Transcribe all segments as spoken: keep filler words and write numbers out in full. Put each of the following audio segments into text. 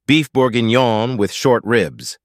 beef bourguignon with short ribs.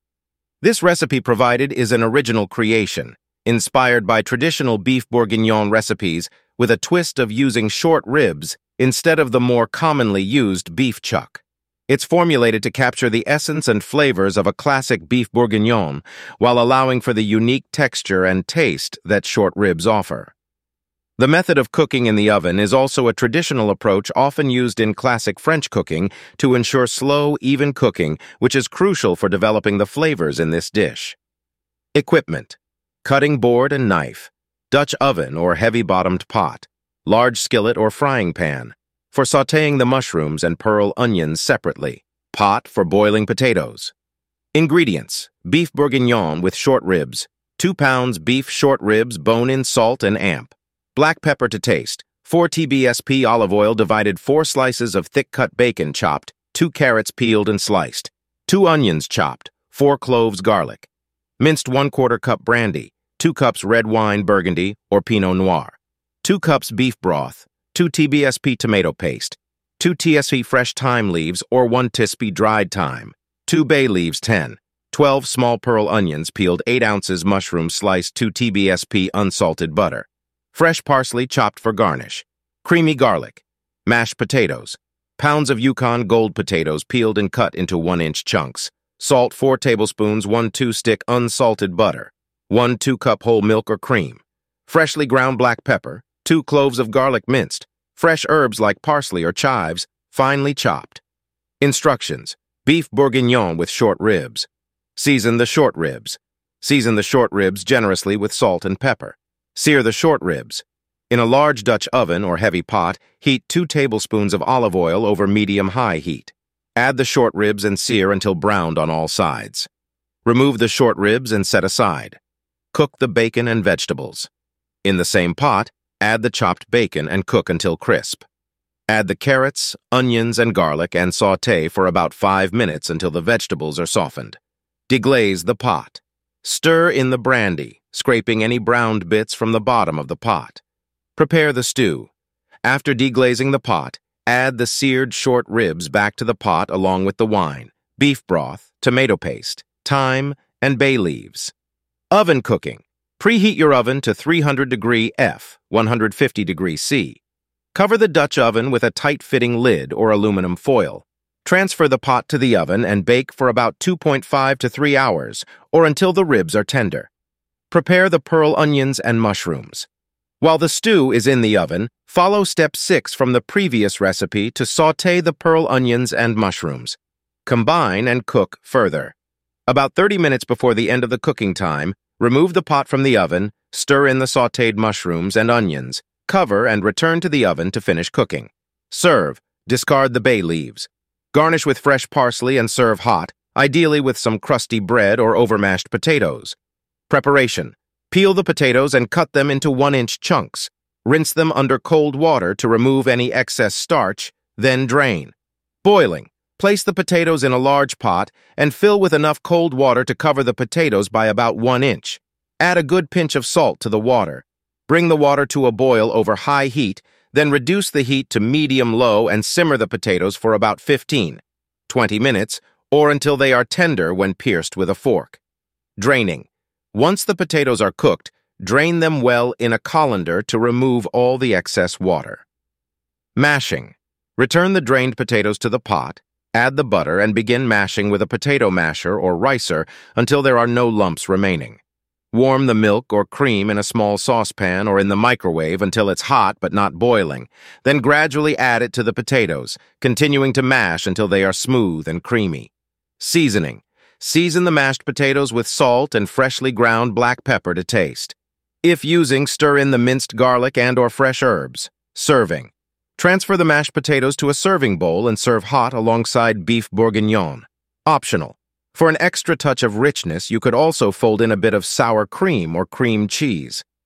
This recipe provided is an original creation, inspired by traditional beef bourguignon recipes with a twist of using short ribs instead of the more commonly used beef chuck. It's formulated to capture the essence and flavors of a classic beef bourguignon while allowing for the unique texture and taste that short ribs offer. The method of cooking in the oven is also a traditional approach often used in classic French cooking to ensure slow, even cooking, which is crucial for developing the flavors in this dish. Equipment: cutting board and knife, Dutch oven or heavy-bottomed pot, large skillet or frying pan, for sautéing the mushrooms and pearl onions separately, pot for boiling potatoes. Ingredients: beef bourguignon with short ribs, two pounds beef short ribs, bone-in, salt and amp. Black pepper to taste, four tablespoons olive oil divided, four slices of thick-cut bacon chopped, two carrots peeled and sliced, two onions chopped, four cloves garlic. Minced one-quarter cup brandy, two cups red wine Burgundy or Pinot Noir, two cups beef broth, two tablespoons tomato paste, two teaspoons fresh thyme leaves or one teaspoon dried thyme, two bay leaves ten, twelve small pearl onions peeled, eight ounces mushrooms sliced, two tablespoons unsalted butter. Fresh parsley chopped for garnish, creamy garlic, mashed potatoes, pounds of Yukon Gold potatoes peeled and cut into one-inch chunks, salt four tablespoons, one two-stick unsalted butter, one two-cup whole milk or cream, freshly ground black pepper, two cloves of garlic minced, fresh herbs like parsley or chives, finely chopped. Instructions: beef bourguignon with short ribs. Season the short ribs. Season the short ribs generously with salt and pepper. Sear the short ribs. In a large Dutch oven or heavy pot, heat two tablespoons of olive oil over medium-high heat. Add the short ribs and sear until browned on all sides. Remove the short ribs and set aside. Cook the bacon and vegetables. In the same pot, add the chopped bacon and cook until crisp. Add the carrots, onions, and garlic and sauté for about five minutes until the vegetables are softened. Deglaze the pot. Stir in the brandy, scraping any browned bits from the bottom of the pot. Prepare the stew. After deglazing the pot, add the seared short ribs back to the pot along with the wine, beef broth, tomato paste, thyme, and bay leaves. Oven cooking. Preheat your oven to three hundred degrees F, one hundred fifty degrees C. Cover the Dutch oven with a tight-fitting lid or aluminum foil. Transfer the pot to the oven and bake for about two point five to three hours, or until the ribs are tender. Prepare the pearl onions and mushrooms. While the stew is in the oven, follow step six from the previous recipe to sauté the pearl onions and mushrooms. Combine and cook further. About thirty minutes before the end of the cooking time, remove the pot from the oven, stir in the sautéed mushrooms and onions, cover and return to the oven to finish cooking. Serve. Discard the bay leaves. Garnish with fresh parsley and serve hot, ideally with some crusty bread or overmashed potatoes. Preparation. Peel the potatoes and cut them into one-inch chunks. Rinse them under cold water to remove any excess starch, then drain. Boiling. Place the potatoes in a large pot and fill with enough cold water to cover the potatoes by about one inch. Add a good pinch of salt to the water. Bring the water to a boil over high heat, then reduce the heat to medium-low and simmer the potatoes for about fifteen to twenty minutes, or until they are tender when pierced with a fork. Draining. Once the potatoes are cooked, drain them well in a colander to remove all the excess water. Mashing. Return the drained potatoes to the pot, add the butter, and begin mashing with a potato masher or ricer until there are no lumps remaining. Warm the milk or cream in a small saucepan or in the microwave until it's hot but not boiling. Then gradually add it to the potatoes, continuing to mash until they are smooth and creamy. Seasoning. Season the mashed potatoes with salt and freshly ground black pepper to taste. If using, stir in the minced garlic and or fresh herbs. Serving. Transfer the mashed potatoes to a serving bowl and serve hot alongside beef bourguignon. Optional. For an extra touch of richness, you could also fold in a bit of sour cream or cream cheese.